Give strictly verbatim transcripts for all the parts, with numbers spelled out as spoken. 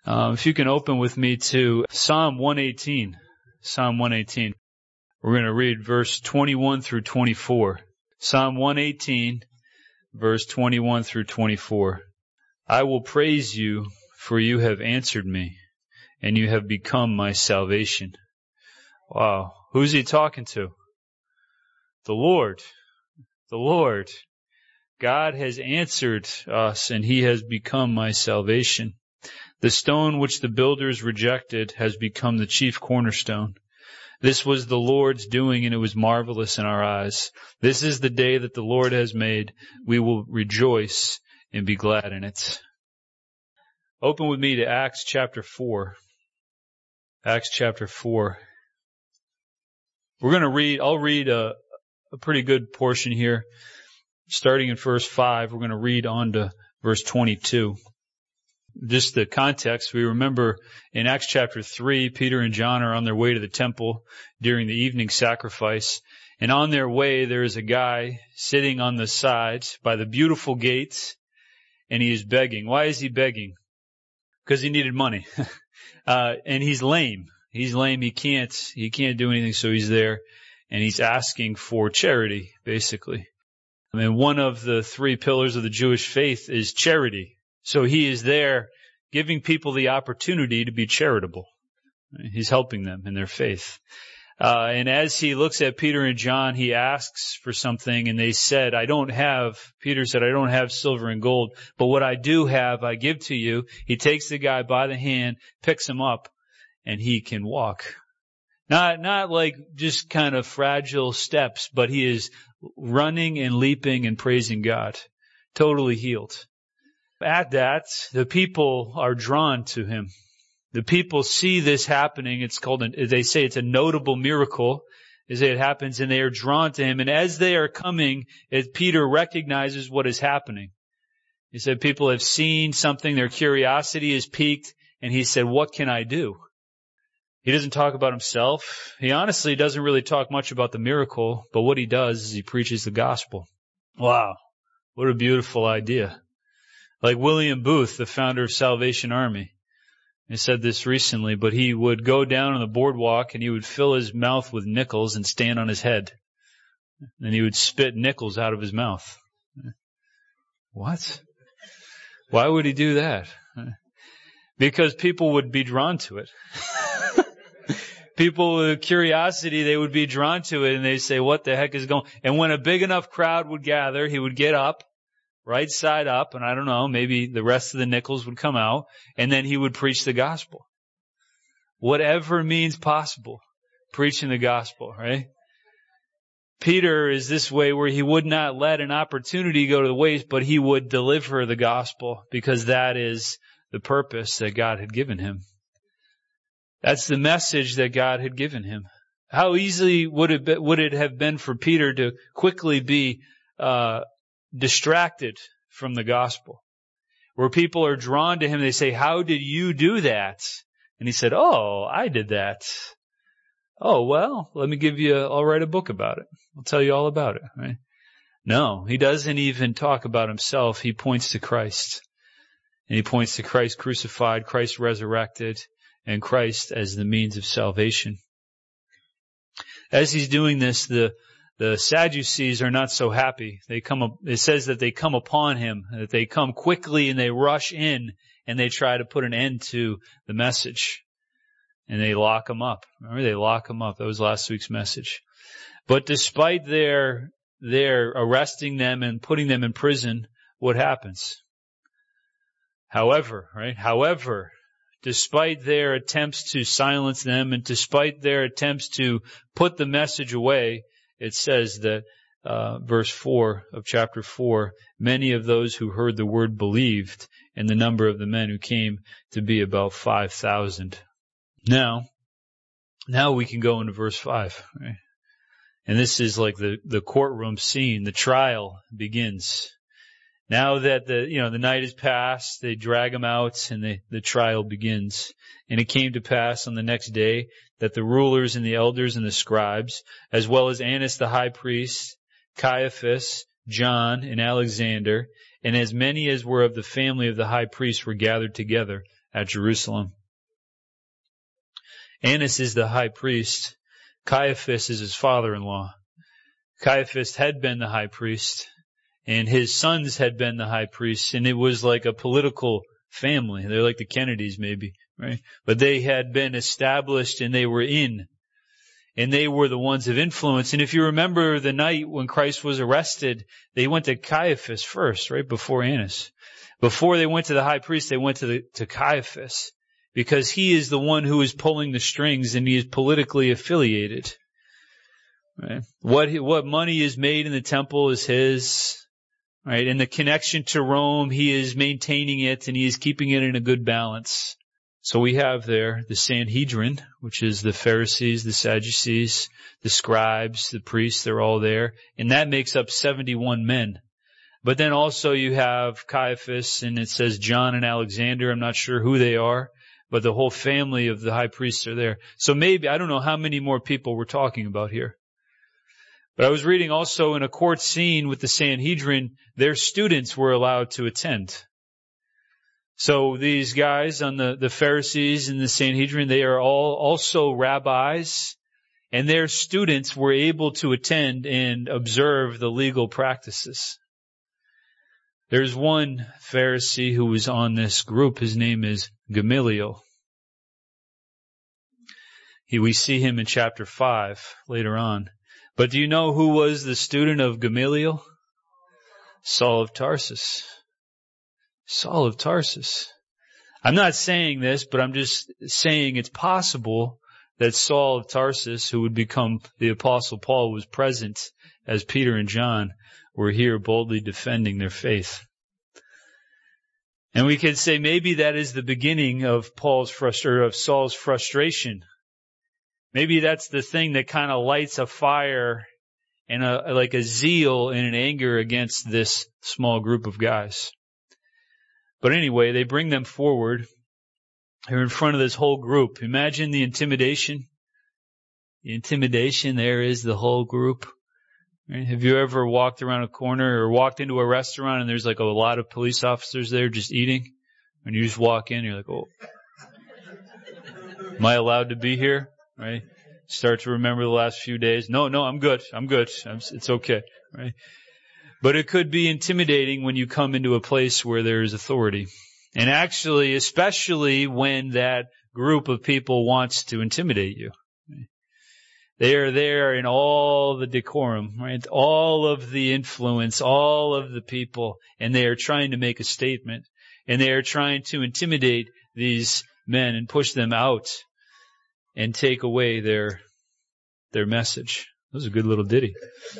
Um, if you can open with me to Psalm one eighteen. Psalm one eighteen. We're going to read verse twenty-one through twenty-four. Psalm one eighteen, verse twenty-one through twenty-four. I will praise you, for you have answered me, and you have become my salvation. Wow. Who's he talking to? The Lord. The Lord. God has answered us, and he has become my salvation. The stone which the builders rejected has become the chief cornerstone. This was the Lord's doing, and it was marvelous in our eyes. This is the day that the Lord has made. We will rejoice and be glad in it. Open with me to Acts chapter four. Acts chapter four. We're going to read, I'll read a, a pretty good portion here. Starting in verse five, we're going to read on to verse twenty-two. Just the context, we remember in Acts chapter three, Peter and John are on their way to the temple during the evening sacrifice. And on their way, there is a guy sitting on the side by the beautiful gates, and he is begging. Why is he begging? Because he needed money. uh, and he's lame. He's lame. He can't, he can't do anything, so he's there. And he's asking for charity, basically. I mean, one of the three pillars of the Jewish faith is charity. So he is there giving people the opportunity to be charitable. He's helping them in their faith. Uh, and as he looks at Peter and John, he asks for something, and they said, I don't have, Peter said, I don't have silver and gold, but what I do have, I give to you. He takes the guy by the hand, picks him up, and he can walk. Not, not like just kind of fragile steps, but he is running and leaping and praising God. Totally healed. At that, the people are drawn to him. The people see this happening. It's called, an, they say it's a notable miracle. They say it happens, and they are drawn to him. And as they are coming, as Peter recognizes what is happening. He said people have seen something, their curiosity is piqued, and he said, what can I do? He doesn't talk about himself. He honestly doesn't really talk much about the miracle, but what he does is he preaches the gospel. Wow. What a beautiful idea. Like William Booth, the founder of Salvation Army. He said this recently, but he would go down on the boardwalk and he would fill his mouth with nickels and stand on his head. And he would spit nickels out of his mouth. What? Why would he do that? Because people would be drawn to it. People with curiosity, they would be drawn to it, and they say, what the heck is going on? And when a big enough crowd would gather, he would get up, right side up, and I don't know, maybe the rest of the nickels would come out, and then he would preach the gospel. Whatever means possible, preaching the gospel, right? Peter is this way where he would not let an opportunity go to the waste, but he would deliver the gospel because that is the purpose that God had given him. That's the message that God had given him. How easily would it be, would it have been for Peter to quickly be uh distracted from the gospel? Where people are drawn to him, they say, how did you do that? And he said, oh, I did that. Oh, well, let me give you, a, I'll write a book about it. I'll tell you all about it, right? No, he doesn't even talk about himself. He points to Christ. And he points to Christ crucified, Christ resurrected, and Christ as the means of salvation. As he's doing this, the the Sadducees are not so happy. They come up, it says that they come upon him, that they come quickly and they rush in and they try to put an end to the message. And they lock him up. Remember, they lock him up. That was last week's message. But despite their their arresting them and putting them in prison, what happens? However, right? However, despite their attempts to silence them and despite their attempts to put the message away, it says that, uh, verse four of chapter four, many of those who heard the word believed, and the number of the men who came to be about five thousand. Now, now we can go into verse five, right? And this is like the, the courtroom scene. The trial begins. Now that the, you know, the night is past, they drag him out and the, the trial begins. And it came to pass on the next day that the rulers and the elders and the scribes, as well as Annas the high priest, Caiaphas, John, and Alexander, and as many as were of the family of the high priest were gathered together at Jerusalem. Annas is the high priest. Caiaphas is his father-in-law. Caiaphas had been the high priest, and his sons had been the high priests, and it was like a political family. They're like the Kennedys, maybe, right? But they had been established, and they were in, and they were the ones of influence. And if you remember the night when Christ was arrested, they went to Caiaphas first, right, before Annas. Before they went to the high priest, they went to the, to Caiaphas, because he is the one who is pulling the strings, and he is politically affiliated. Right? What what money is made in the temple is his, right? And the connection to Rome, he is maintaining it, and he is keeping it in a good balance. So we have there the Sanhedrin, which is the Pharisees, the Sadducees, the scribes, the priests, they're all there. And that makes up seventy-one men. But then also you have Caiaphas, and it says John and Alexander. I'm not sure who they are, but the whole family of the high priests are there. So maybe, I don't know how many more people we're talking about here. But I was reading also in a court scene with the Sanhedrin, their students were allowed to attend. So these guys on the, the Pharisees and the Sanhedrin, they are all also rabbis, and their students were able to attend and observe the legal practices. There's one Pharisee who was on this group. His name is Gamaliel. He, we see him in chapter five later on. But do you know who was the student of Gamaliel? Saul of Tarsus. Saul of Tarsus. I'm not saying this, but I'm just saying it's possible that Saul of Tarsus, who would become the Apostle Paul, was present as Peter and John were here boldly defending their faith. And we could say maybe that is the beginning of Paul's frustration, of Saul's frustration. Maybe that's the thing that kind of lights a fire and a, like a zeal and an anger against this small group of guys. But anyway, they bring them forward. They're in front of this whole group. Imagine the intimidation. The intimidation, there is the whole group. Right? Have you ever walked around a corner or walked into a restaurant and there's like a lot of police officers there just eating? And you just walk in and you're like, oh, am I allowed to be here? Right? Start to remember the last few days. No, no, I'm good. I'm good. I'm, it's okay. Right? But it could be intimidating when you come into a place where there is authority. And actually, especially when that group of people wants to intimidate you. Right? They are there in all the decorum, right? All of the influence, all of the people, and they are trying to make a statement. And they are trying to intimidate these men and push them out and take away their their message. That was a good little ditty.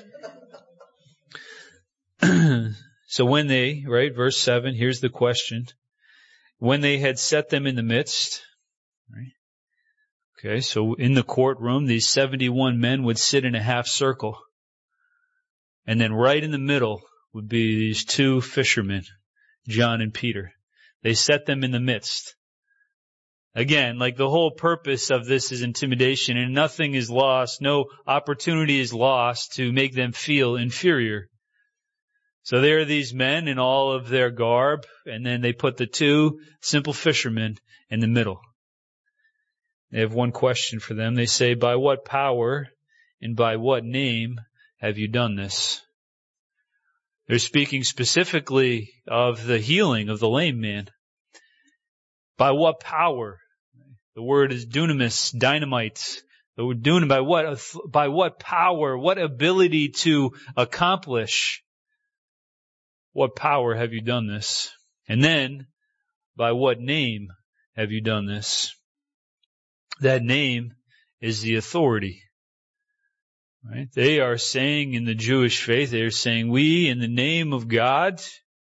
So when they, right, verse seven, here's the question. When they had set them in the midst, right? Okay, so in the courtroom, these seventy-one men would sit in a half circle. And then right in the middle would be these two fishermen, John and Peter. They set them in the midst. Again, like the whole purpose of this is intimidation, and nothing is lost, no opportunity is lost to make them feel inferior. So there are these men in all of their garb, and then they put the two simple fishermen in the middle. They have one question for them. They say, by what power and by what name have you done this? They're speaking specifically of the healing of the lame man. By what power? The word is dunamis, dynamite. The word dunamis, by what, by what power, what ability to accomplish? What power have you done this? And then, by what name have you done this? That name is the authority. Right? They are saying in the Jewish faith, they are saying, we in the name of God.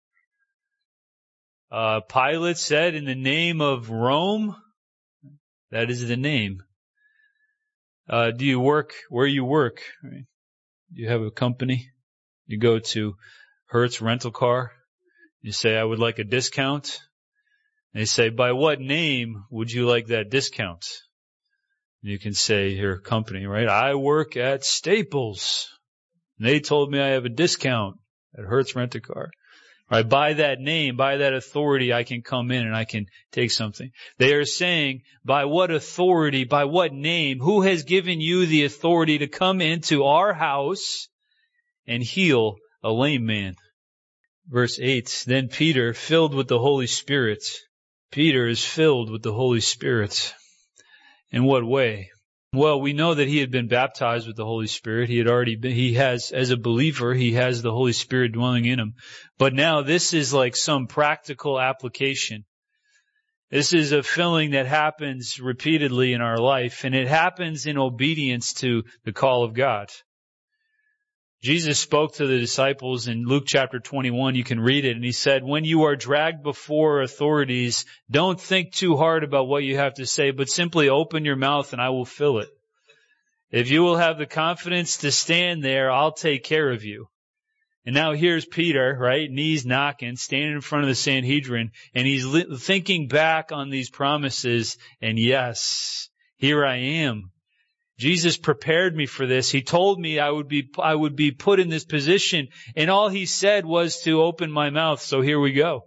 Uh, Pilate said in the name of Rome. That is the name. Uh, do you work where you work? Right? Do you have a company? You go to Hertz Rental Car. You say, I would like a discount. They say, by what name would you like that discount? You can say your company, right? I work at Staples. And they told me I have a discount at Hertz Rent-A-Car. Right? By that name, by that authority, I can come in and I can take something. They are saying, by what authority, by what name, who has given you the authority to come into our house and heal a lame man? Verse eight, then Peter, filled with the Holy Spirit. Peter is filled with the Holy Spirit. In what way? Well, we know that he had been baptized with the Holy Spirit. He had already been, he has, as a believer, he has the Holy Spirit dwelling in him. But now this is like some practical application. This is a filling that happens repeatedly in our life, and it happens in obedience to the call of God. Jesus spoke to the disciples in Luke chapter twenty-one. You can read it. And he said, when you are dragged before authorities, don't think too hard about what you have to say, but simply open your mouth and I will fill it. If you will have the confidence to stand there, I'll take care of you. And now here's Peter, right? Knees knocking, standing in front of the Sanhedrin, and he's li- thinking back on these promises. And yes, here I am. Jesus prepared me for this. He told me I would be, I would be put in this position, and all he said was to open my mouth. So here we go.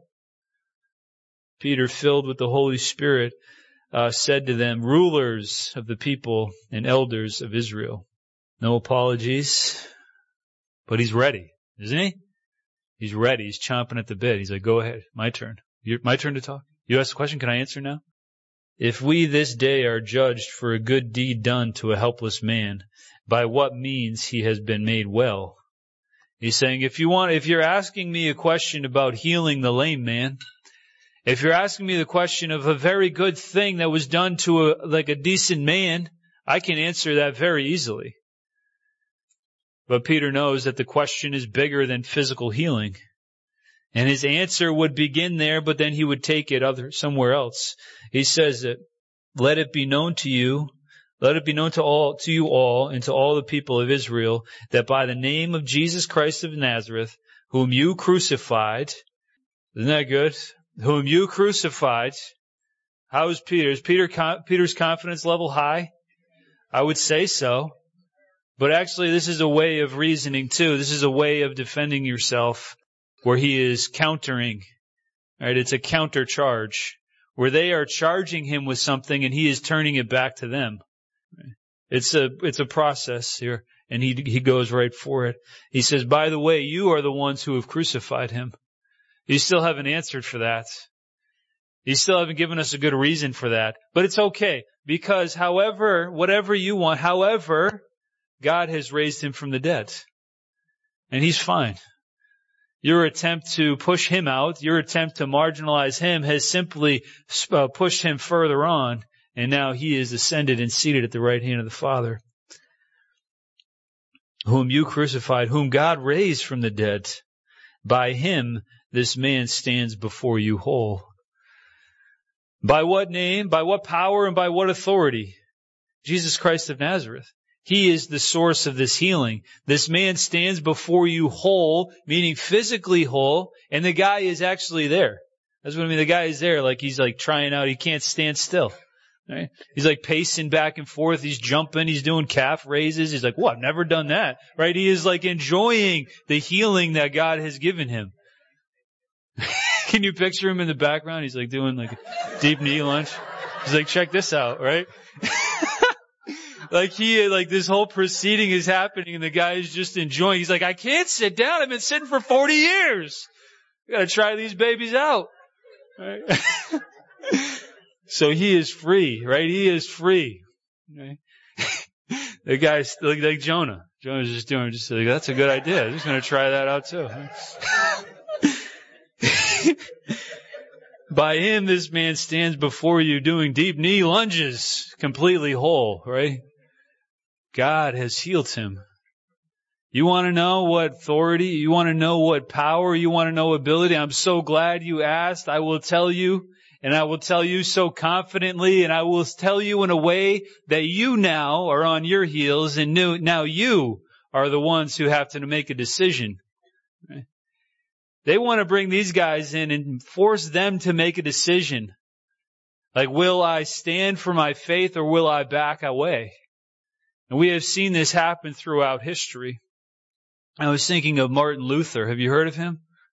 Peter, filled with the Holy Spirit, uh, said to them, rulers of the people and elders of Israel. No apologies, but he's ready, isn't he? He's ready. He's chomping at the bit. He's like, go ahead. My turn. Your, my turn to talk. You asked a question. Can I answer now? If we this day are judged for a good deed done to a helpless man, by what means he has been made well? He's saying, if you want, if you're asking me a question about healing the lame man, if you're asking me the question of a very good thing that was done to a, like a decent man, I can answer that very easily. But Peter knows that the question is bigger than physical healing. And his answer would begin there, but then he would take it other somewhere else. He says that, let it be known to you, let it be known to all, to you all, and to all the people of Israel, that by the name of Jesus Christ of Nazareth, whom you crucified, isn't that good? Whom you crucified. How is Peter? Is Peter, Peter's confidence level high? I would say so. But actually, this is a way of reasoning too. This is a way of defending yourself, where he is countering, right? It's a counter charge, where they are charging him with something and he is turning it back to them. It's a, it's a process here, and he, he goes right for it. He says, by the way, you are the ones who have crucified him. You still haven't answered for that. You still haven't given us a good reason for that. But it's okay, because however, whatever you want, however, God has raised him from the dead. And he's fine. Your attempt to push him out, your attempt to marginalize him has simply uh, pushed him further on, and now he is ascended and seated at the right hand of the Father. Whom you crucified, whom God raised from the dead. By him this man stands before you whole. By what name, by what power, and by what authority? Jesus Christ of Nazareth. He is the source of this healing. This man stands before you whole, meaning physically whole, and the guy is actually there. That's what I mean. The guy is there, like he's like trying out. He can't stand still. Right? He's like pacing back and forth. He's jumping. He's doing calf raises. He's like, "What? I've never done that." Right? He is like enjoying the healing that God has given him. Can you picture him in the background? He's like doing like a deep knee lunge. He's like, "Check this out," right? Like he, like this whole proceeding is happening and the guy is just enjoying. He's like, I can't sit down. I've been sitting for forty years. I gotta try these babies out. Right? So he is free, right? He is free. Right? The guy's like, like Jonah. Jonah's just doing, just like, that's a good idea. I'm just gonna try that out too. By him, this man stands before you doing deep knee lunges, completely whole, right? God has healed him. You want to know what authority? You want to know what power? You want to know ability? I'm so glad you asked. I will tell you, and I will tell you so confidently, and I will tell you in a way that you now are on your heels, and now you are the ones who have to make a decision. Right? They want to bring these guys in and force them to make a decision. Like, will I stand for my faith or will I back away? And we have seen this happen throughout history. I was thinking of Martin Luther. Have you heard of him?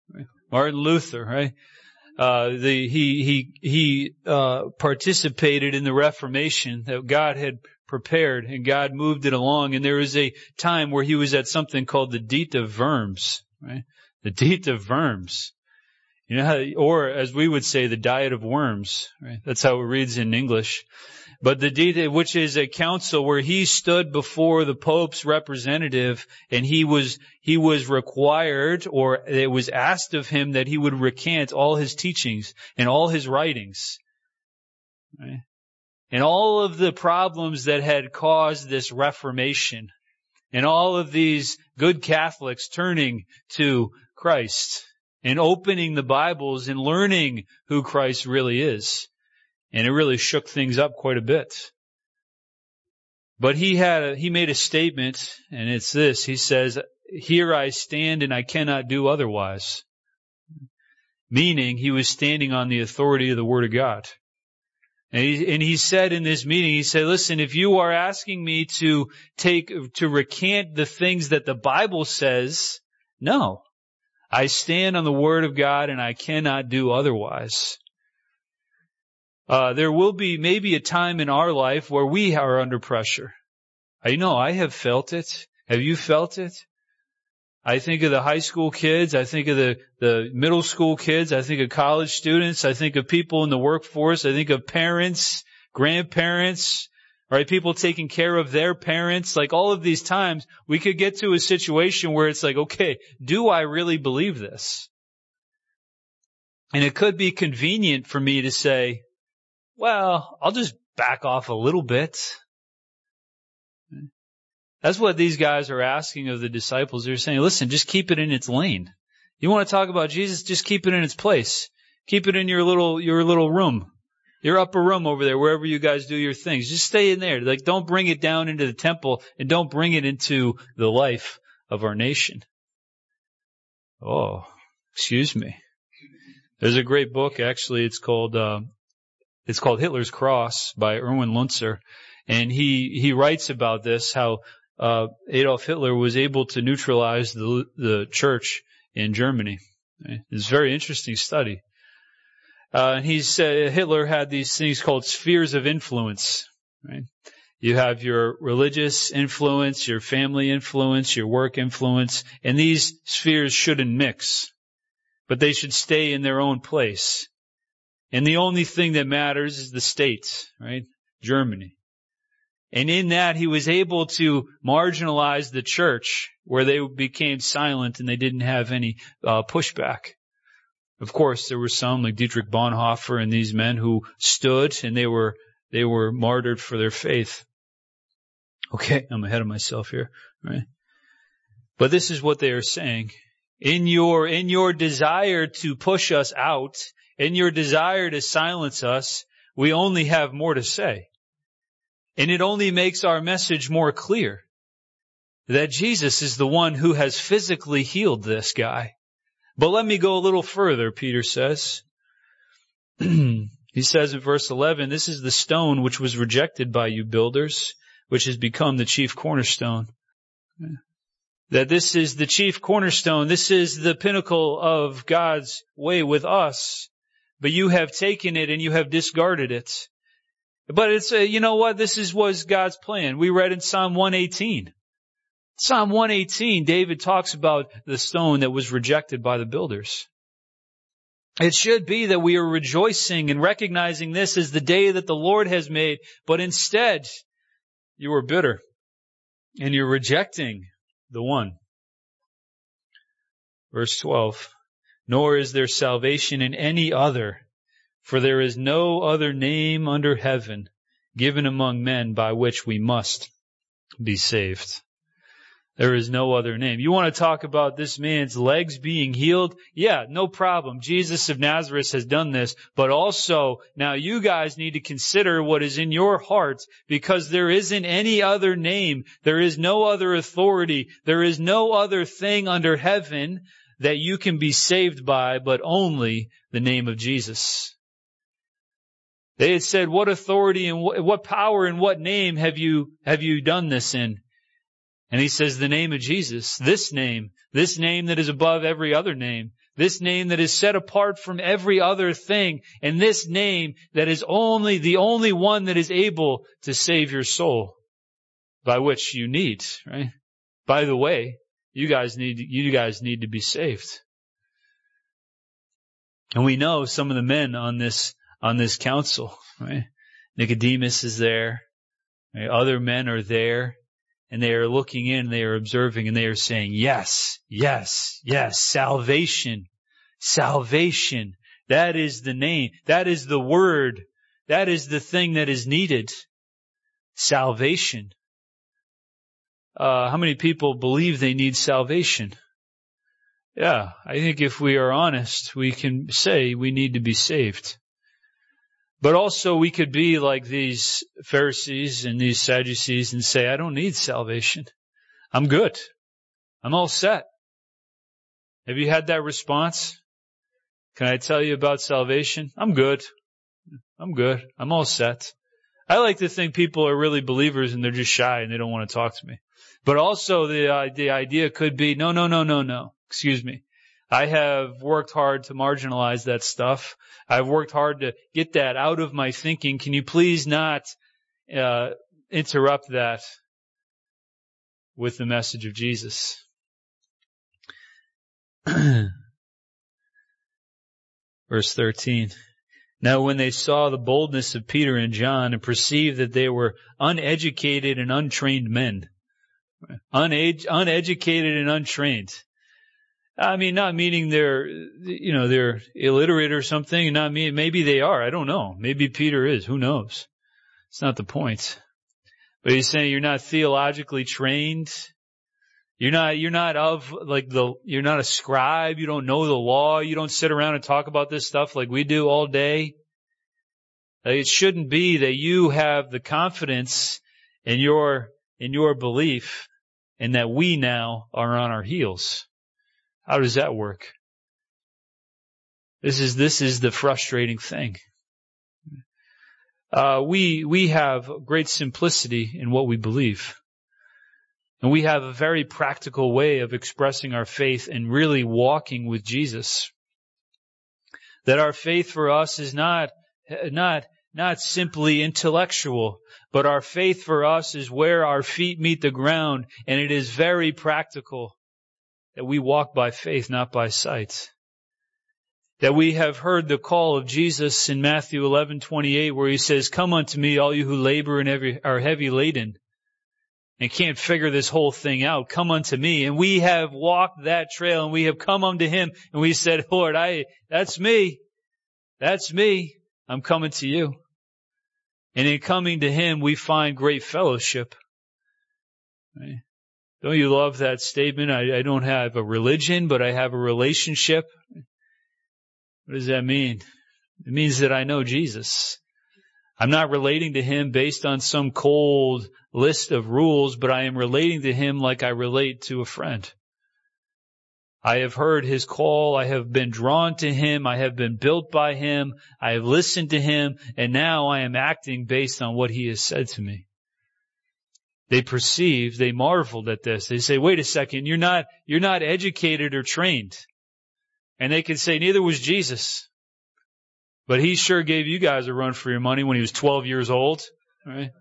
Martin Luther, right? Uh, the, he, he, he, uh, participated in the Reformation that God had prepared, and God moved it along. And there was a time where he was at something called the Diet of Worms, right? The Diet of Worms. You know how, or as we would say, the Diet of Worms, right? That's how it reads in English. But the Diet, which is a council where he stood before the Pope's representative, and he was, he was required, or it was asked of him that he would recant all his teachings and all his writings, right? And all of the problems that had caused this Reformation, and all of these good Catholics turning to Christ and opening the Bibles and learning who Christ really is. And it really shook things up quite a bit. But he had a, he made a statement, and it's this. He says, "Here I stand and I cannot do otherwise." Meaning he was standing on the authority of the Word of God. And he, and he said in this meeting, he said, "Listen, if you are asking me to take, to recant the things that the Bible says, no. I stand on the Word of God and I cannot do otherwise." Uh, there will be maybe a time in our life where we are under pressure. I know I have felt it. Have you felt it? I think of the high school kids. I think of the, the middle school kids. I think of college students. I think of people in the workforce. I think of parents, grandparents, right? People taking care of their parents. Like all of these times, we could get to a situation where it's like, okay, do I really believe this? And it could be convenient for me to say, well, I'll just back off a little bit. That's what these guys are asking of the disciples. They're saying, listen, just keep it in its lane. You want to talk about Jesus? Just keep it in its place. Keep it in your little, your little room, your upper room over there, wherever you guys do your things. Just stay in there. Like, don't bring it down into the temple, and don't bring it into the life of our nation. Oh, excuse me. There's a great book, actually. It's called, uh, It's called Hitler's Cross by Erwin Lutzer. And he, he writes about this, how, uh, Adolf Hitler was able to neutralize the, the church in Germany. It's a very interesting study. Uh, and he said Hitler had these things called spheres of influence, right? You have your religious influence, your family influence, your work influence, and these spheres shouldn't mix, but they should stay in their own place. And the only thing that matters is the state, right? Germany. And in that, he was able to marginalize the church where they became silent and they didn't have any uh, pushback. Of course, there were some like Dietrich Bonhoeffer and these men who stood, and they were they were martyred for their faith. Okay, I'm ahead of myself here, right? But this is what they are saying. In your in your desire to push us out, in your desire to silence us, we only have more to say. And it only makes our message more clear that Jesus is the one who has physically healed this guy. But let me go a little further, Peter says. He says in verse eleven, "This is the stone which was rejected by you builders, which has become the chief cornerstone." That this is the chief cornerstone. This is the pinnacle of God's way with us. But you have taken it and you have discarded it. But it's, a, you know what? This is, was God's plan. We read in Psalm one eighteen. Psalm one eighteen, David talks about the stone that was rejected by the builders. It should be that we are rejoicing and recognizing this as the day that the Lord has made. But instead, you are bitter and you're rejecting the one. Verse twelve, "Nor is there salvation in any other, for there is no other name under heaven given among men by which we must be saved." There is no other name. You want to talk about this man's legs being healed? Yeah, no problem. Jesus of Nazareth has done this. But also, now you guys need to consider what is in your heart, because there isn't any other name. There is no other authority. There is no other thing under heaven that you can be saved by, but only the name of Jesus. They had said, what authority and what, what power and what name have you, have you done this in? And he says, the name of Jesus, this name, this name that is above every other name, This name that is set apart from every other thing. And this name that is only the only one that is able to save your soul, by which you need, right? By the way, you guys need, you guys need to be saved. And we know some of the men on this, on this council, right? Nicodemus is there. Right? Other men are there. And they are looking in, they are observing, and they are saying, yes, yes, yes, salvation, salvation. That is the name. That is the word. That is the thing that is needed. Salvation. Uh, how many people believe they need salvation? Yeah, I think if we are honest, we can say we need to be saved. But also we could be like these Pharisees and these Sadducees and say, I don't need salvation. I'm good. I'm all set. Have you had that response? Can I tell you about salvation? I'm good. I'm good. I'm all set. I like to think people are really believers and they're just shy and they don't want to talk to me. But also the, uh, the idea could be, no, no, no, no, no. Excuse me. I have worked hard to marginalize that stuff. I've worked hard to get that out of my thinking. Can you please not uh, interrupt that with the message of Jesus? Verse thirteen. Now when they saw the boldness of Peter and John and perceived that they were uneducated and untrained men, Uned- uneducated and untrained. I mean, not meaning they're, you know, they're illiterate or something. Not mean, maybe they are. I don't know. Maybe Peter is. Who knows? It's not the point. But he's saying you're not theologically trained. You're not, you're not of like the, you're not a scribe. You don't know the law. You don't sit around and talk about this stuff like we do all day. It shouldn't be that you have the confidence in your, in your belief and that we now are on our heels. How does that work? This is, this is the frustrating thing. Uh, we, we have great simplicity in what we believe. And we have a very practical way of expressing our faith and really walking with Jesus. That our faith for us is not, not, not simply intellectual, but our faith for us is where our feet meet the ground, and it is very practical. That we walk by faith, not by sight. That we have heard the call of Jesus in Matthew eleven twenty-eight, where he says, come unto me, all you who labor and heavy, are heavy laden and can't figure this whole thing out. Come unto me. And we have walked that trail and we have come unto him and we said, Lord, I, that's me. That's me. I'm coming to you. And in coming to him, we find great fellowship. Right? Don't you love that statement? I, I don't have a religion, but I have a relationship. What does that mean? It means that I know Jesus. I'm not relating to him based on some cold list of rules, but I am relating to him like I relate to a friend. I have heard his call. I have been drawn to him. I have been built by him. I have listened to him, and now I am acting based on what he has said to me. They perceived, they marveled at this. They say, wait a second, you're not, you're not educated or trained. And they could say, neither was Jesus. But he sure gave you guys a run for your money when he was twelve years old. Right?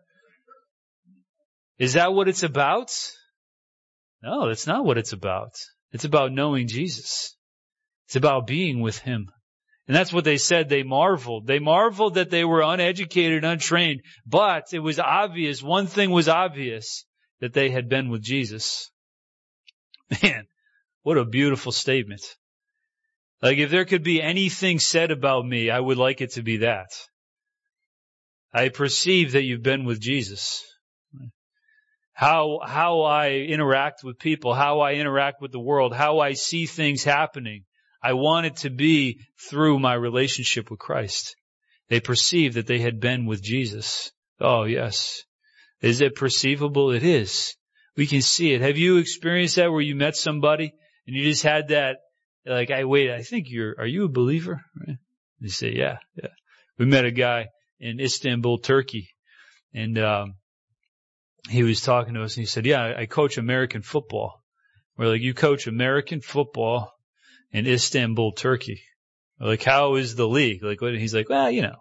Is that what it's about? No, that's not what it's about. It's about knowing Jesus. It's about being with him. And that's what they said. They marveled. They marveled that they were uneducated, untrained. But it was obvious, one thing was obvious, that they had been with Jesus. Man, what a beautiful statement. Like if there could be anything said about me, I would like it to be that. I perceive that you've been with Jesus. How, how I interact with people, how I interact with the world, how I see things happening. I want it to be through my relationship with Christ. They perceived that they had been with Jesus. Oh, yes. Is it perceivable? It is. We can see it. Have you experienced that where you met somebody and you just had that, like, I wait, I think you're, are you a believer? Right? You say, yeah, yeah. We met a guy in Istanbul, Turkey, and um he was talking to us and he said, yeah, I coach American football. We're like, you coach American football? in Istanbul, Turkey. Like, how is the league? Like, what? He's like, well, you know.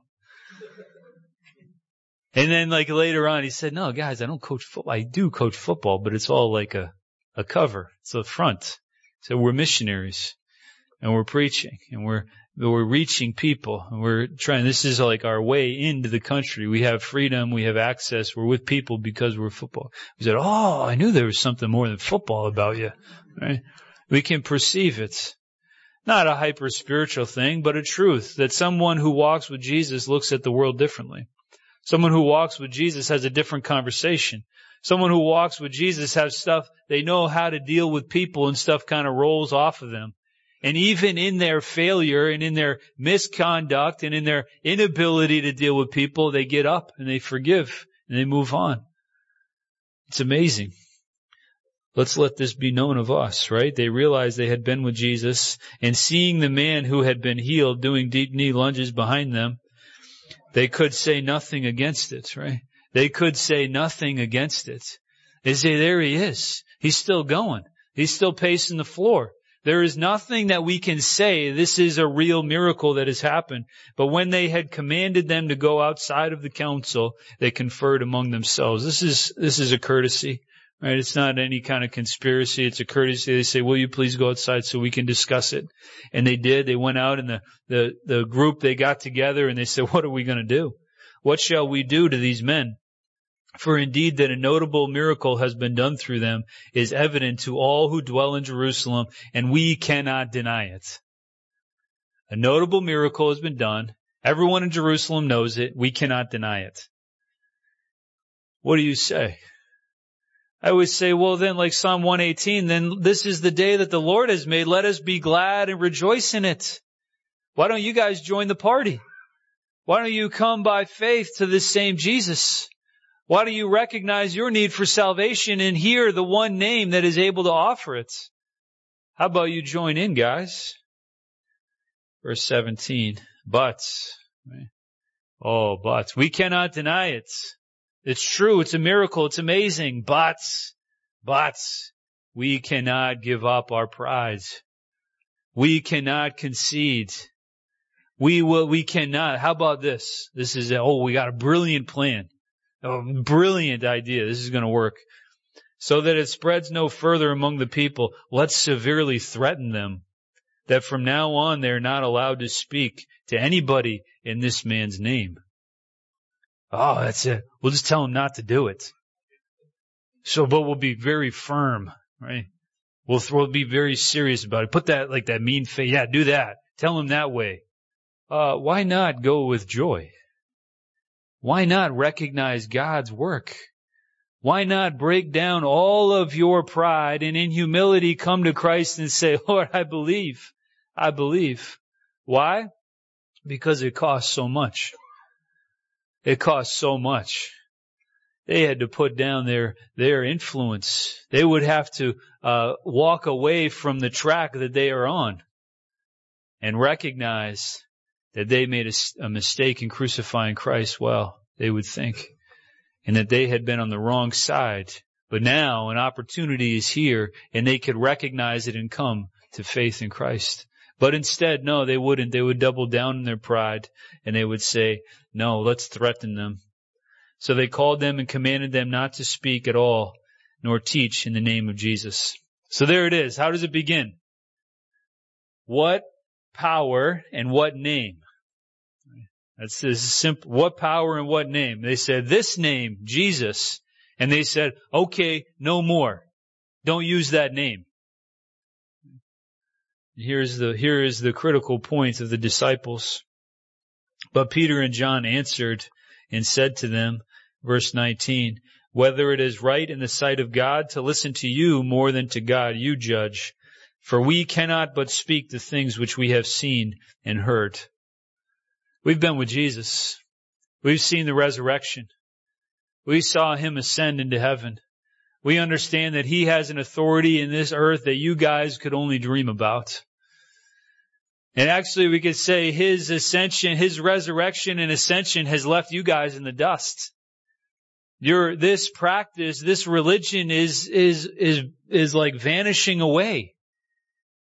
And then, like, later on, he said, no, guys, I don't coach football. I do coach football, but it's all like a, a cover. It's a front. So we're missionaries, and we're preaching, and we're, we're reaching people, and we're trying. This is like our way into the country. We have freedom. We have access. We're with people because we're football. He said, oh, I knew there was something more than football about you. Right? We can perceive it. Not a hyper spiritual thing, but a truth that someone who walks with Jesus looks at the world differently. Someone who walks with Jesus has a different conversation. Someone who walks with Jesus has stuff, they know how to deal with people, and stuff kind of rolls off of them. And even in their failure and in their misconduct and in their inability to deal with people, they get up and they forgive and they move on. It's amazing. Let's let this be known of us, right? They realized they had been with Jesus, and seeing the man who had been healed doing deep knee lunges behind them, they could say nothing against it, right? They could say nothing against it. They say, there he is. He's still going. He's still pacing the floor. There is nothing that we can say, this is a real miracle that has happened. But when they had commanded them to go outside of the council, they conferred among themselves. This is, this is a courtesy, right? It's not any kind of conspiracy. It's a courtesy. They say, will you please go outside so we can discuss it? And they did. They went out, and the, the, the group, they got together, and they said, what are we going to do? What shall we do to these men? For indeed that a notable miracle has been done through them is evident to all who dwell in Jerusalem, and we cannot deny it. A notable miracle has been done. Everyone in Jerusalem knows it. We cannot deny it. What do you say? I would say, well, then, like Psalm one eighteen, then this is the day that the Lord has made. Let us be glad and rejoice in it. Why don't you guys join the party? Why don't you come by faith to this same Jesus? Why do you recognize your need for salvation and hear the one name that is able to offer it? How about you join in, guys? Verse seventeen, but, right? Oh, but, we cannot deny it. It's true, it's a miracle, it's amazing, but, but, we cannot give up our pride. We cannot concede. We will, we cannot. How about this? This is, oh, we got a brilliant plan. A brilliant idea. This is going to work. So that it spreads no further among the people, let's severely threaten them that from now on they're not allowed to speak to anybody in this man's name. Oh, that's it. We'll just tell them not to do it. So, but we'll be very firm, right? We'll, we'll be very serious about it. Put that, like that mean face. Yeah, do that. Tell them that way. Uh, why not go with joy? Why not recognize God's work? Why not break down all of your pride and in humility come to Christ and say, Lord, I believe. I believe. Why? Because it costs so much. It costs so much. They had to put down their, their influence. They would have to uh, walk away from the track that they are on and recognize that they made a, a mistake in crucifying Christ, well, they would think, and that they had been on the wrong side. But now an opportunity is here, and they could recognize it and come to faith in Christ. But instead, no, they wouldn't. They would double down in their pride, and they would say, no, let's threaten them. So they called them and commanded them not to speak at all, nor teach in the name of Jesus. So there it is. How does it begin? What power and what name? That's this is simple. What power and what name? They said, this name, Jesus. And they said, okay, no more. Don't use that name. Here's the, here is the critical point of the disciples. But Peter and John answered and said to them, verse nineteen, whether it is right in the sight of God to listen to you more than to God, you judge. For we cannot but speak the things which we have seen and heard. We've been with Jesus. We've seen the resurrection. We saw him ascend into heaven. We understand that he has an authority in this earth that you guys could only dream about. And actually we could say his ascension, his resurrection and ascension has left you guys in the dust. Your, this practice, this religion is, is, is, is like vanishing away.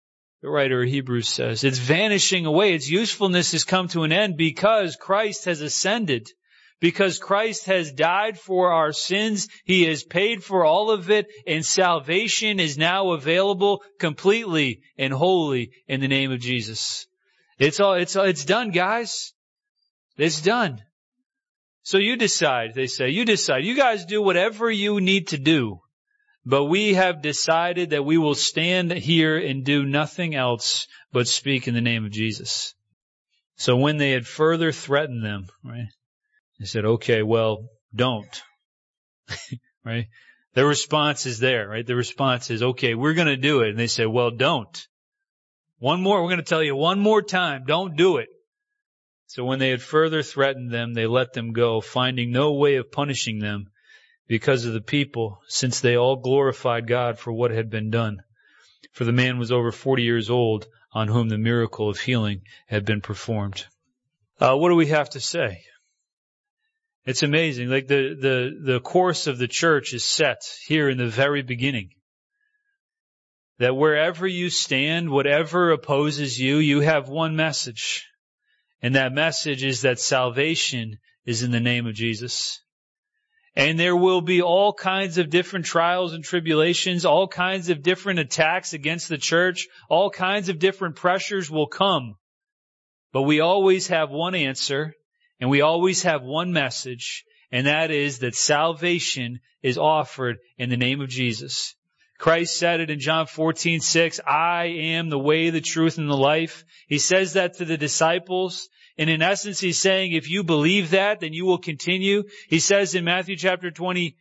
the writer of Hebrews says. It's vanishing away. Its usefulness has come to an end because Christ has ascended. Because Christ has died for our sins. He has paid for all of it, and salvation is now available completely and wholly in the name of Jesus. It's all, it's, it's done, guys. It's done. So you decide, they say, you decide. You guys do whatever you need to do. But we have decided that we will stand here and do nothing else but speak in the name of Jesus. So when they had further threatened them, right, they said, okay, well, don't. Right? Their response is there, right? The response is, okay, we're going to do it. And they say, well, don't. One more, we're going to tell you one more time, don't do it. So when they had further threatened them, they let them go, finding no way of punishing them because of the people, since they all glorified God for what had been done. For the man was over forty years old, on whom the miracle of healing had been performed. Uh, what do we have to say? It's amazing. Like the, the, the course of the church is set here in the very beginning. That wherever you stand, whatever opposes you, you have one message. And that message is that salvation is in the name of Jesus. And there will be all kinds of different trials and tribulations, all kinds of different attacks against the church, all kinds of different pressures will come. But we always have one answer, and we always have one message, and that is that salvation is offered in the name of Jesus. Christ said it in John fourteen six, I am the way, the truth, and the life. He says that to the disciples. And in essence, he's saying, if you believe that, then you will continue. He says in Matthew chapter twenty-eight,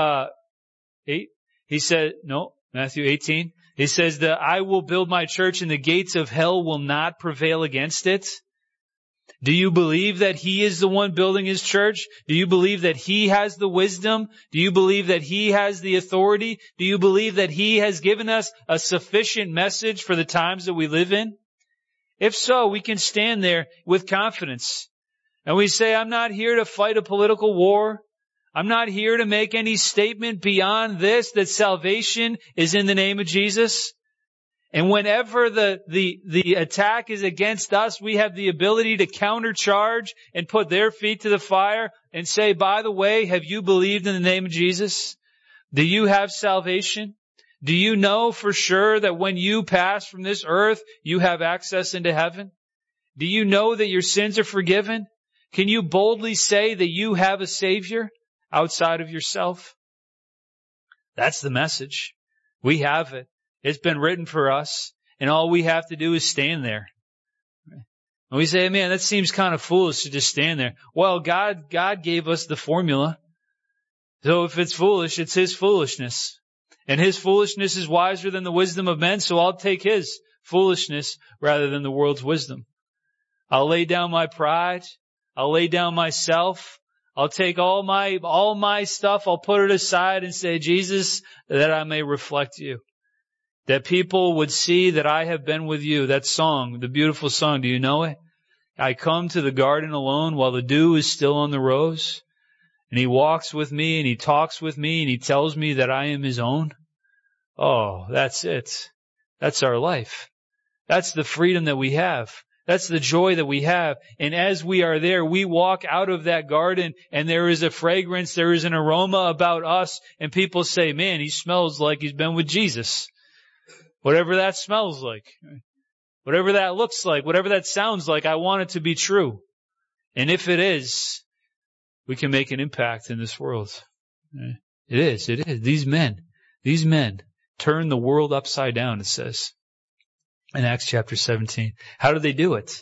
he said, no, Matthew eighteen, he says that I will build my church and the gates of hell will not prevail against it. Do you believe that He is the one building His church? Do you believe that He has the wisdom? Do you believe that He has the authority? Do you believe that He has given us a sufficient message for the times that we live in? If so, we can stand there with confidence. And we say, I'm not here to fight a political war. I'm not here to make any statement beyond this, that salvation is in the name of Jesus. And whenever the, the, the attack is against us, we have the ability to countercharge and put their feet to the fire and say, by the way, have you believed in the name of Jesus? Do you have salvation? Do you know for sure that when you pass from this earth, you have access into heaven? Do you know that your sins are forgiven? Can you boldly say that you have a Savior outside of yourself? That's the message. We have it. It's been written for us, and all we have to do is stand there. And we say, man, that seems kind of foolish to just stand there. Well, God, God gave us the formula. So if it's foolish, it's His foolishness. And His foolishness is wiser than the wisdom of men, so I'll take His foolishness rather than the world's wisdom. I'll lay down my pride. I'll lay down myself. I'll take all my, all my stuff. I'll put it aside and say, Jesus, that I may reflect You. That people would see that I have been with You. That song, the beautiful song, do you know it? I come to the garden alone while the dew is still on the rose. And He walks with me and He talks with me and He tells me that I am His own. Oh, that's it. That's our life. That's the freedom that we have. That's the joy that we have. And as we are there, we walk out of that garden and there is a fragrance, there is an aroma about us, and people say, man, he smells like he's been with Jesus. Whatever that smells like, whatever that looks like, whatever that sounds like, I want it to be true. And if it is, we can make an impact in this world. It is, it is. These men, these men turn the world upside down, it says in Acts chapter seventeen. How do they do it?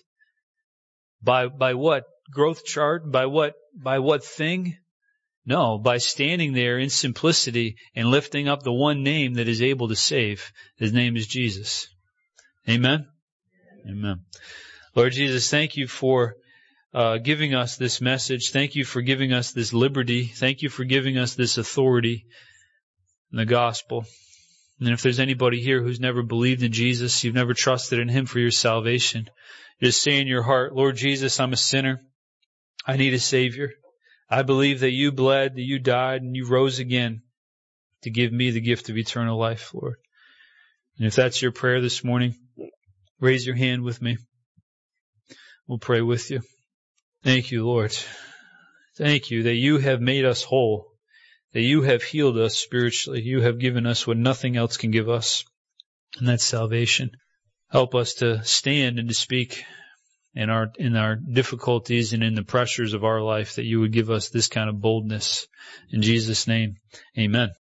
By, by what growth chart? By what, by what thing? No, by standing there in simplicity and lifting up the one name that is able to save. His name is Jesus. Amen? Amen. Lord Jesus, thank You for uh, giving us this message. Thank You for giving us this liberty. Thank You for giving us this authority in the gospel. And if there's anybody here who's never believed in Jesus, you've never trusted in Him for your salvation, just say in your heart, Lord Jesus, I'm a sinner. I need a Savior. I believe that You bled, that You died, and You rose again to give me the gift of eternal life, Lord. And if that's your prayer this morning, Raise your hand with me. We'll pray with you. Thank you, Lord. Thank you that you have made us whole, that you have healed us spiritually. You have given us what nothing else can give us, and that's salvation. Help us to stand and to speak in our in our difficulties and in the pressures of our life, that you would give us this kind of boldness. In Jesus' name, amen.